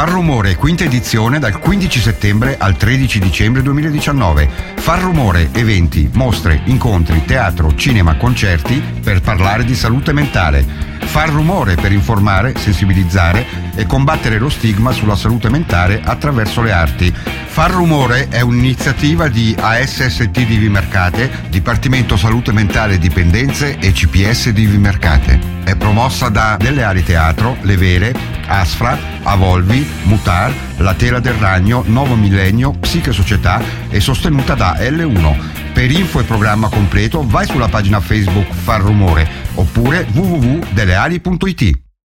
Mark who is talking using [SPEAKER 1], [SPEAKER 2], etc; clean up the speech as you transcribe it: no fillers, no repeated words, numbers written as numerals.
[SPEAKER 1] Far Rumore, quinta edizione, dal 15 settembre al 13 dicembre 2019. Far Rumore, eventi, mostre, incontri, teatro, cinema, concerti per parlare di salute mentale. Far Rumore per informare, sensibilizzare e combattere lo stigma sulla salute mentale attraverso le arti. Far Rumore è un'iniziativa di ASST di Vimercate, Dipartimento Salute Mentale e Dipendenze e CPS di Vimercate. È promossa da Delle Ali Teatro, Le Vele, Asfra, Avolvi, Mutar, La Tela del Ragno, Nuovo Millennio, Psiche Società e sostenuta da L1. Per info e programma completo vai sulla pagina Facebook Far Rumore oppure www.deleali.it.